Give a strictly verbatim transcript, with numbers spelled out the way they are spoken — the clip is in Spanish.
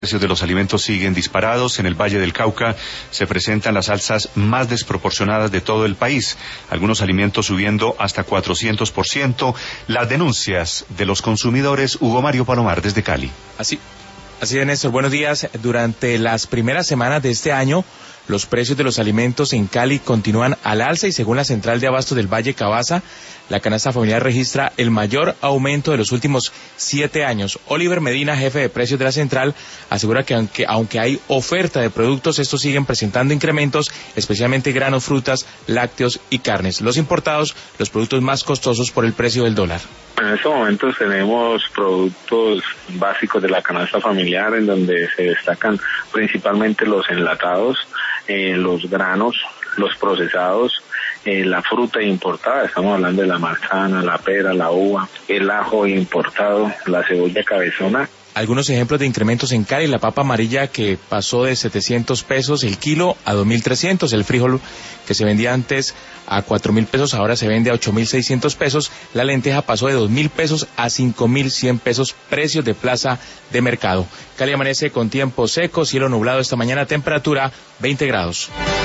Los precios de los alimentos siguen disparados. En el Valle del Cauca se presentan las alzas más desproporcionadas de todo el país. Algunos alimentos subiendo hasta cuatrocientos por ciento. Las denuncias de los consumidores. Hugo Mario Palomar, desde Cali. Así, así es, Néstor. Buenos días. Durante las primeras semanas de este año, los precios de los alimentos en Cali continúan al alza y según la Central de Abasto del Valle Cavazza, la canasta familiar registra el mayor aumento de los últimos siete años. Oliver Medina, jefe de precios de la central, asegura que aunque, aunque hay oferta de productos, estos siguen presentando incrementos, especialmente granos, frutas, lácteos y carnes. Los importados, los productos más costosos por el precio del dólar. En estos momentos tenemos productos básicos de la canasta familiar en donde se destacan principalmente los enlatados, eh, los granos, los procesados, eh, la fruta importada, estamos hablando de la manzana, la pera, la uva, el ajo importado, la cebolla cabezona. Algunos ejemplos de incrementos en Cali: la papa amarilla que pasó de setecientos pesos el kilo a dos mil trescientos, el frijol que se vendía antes a cuatro mil pesos ahora se vende a ocho mil seiscientos pesos, la lenteja pasó de dos mil pesos a cinco mil cien pesos, precios de plaza de mercado. Cali amanece con tiempo seco, cielo nublado esta mañana, temperatura veinte grados.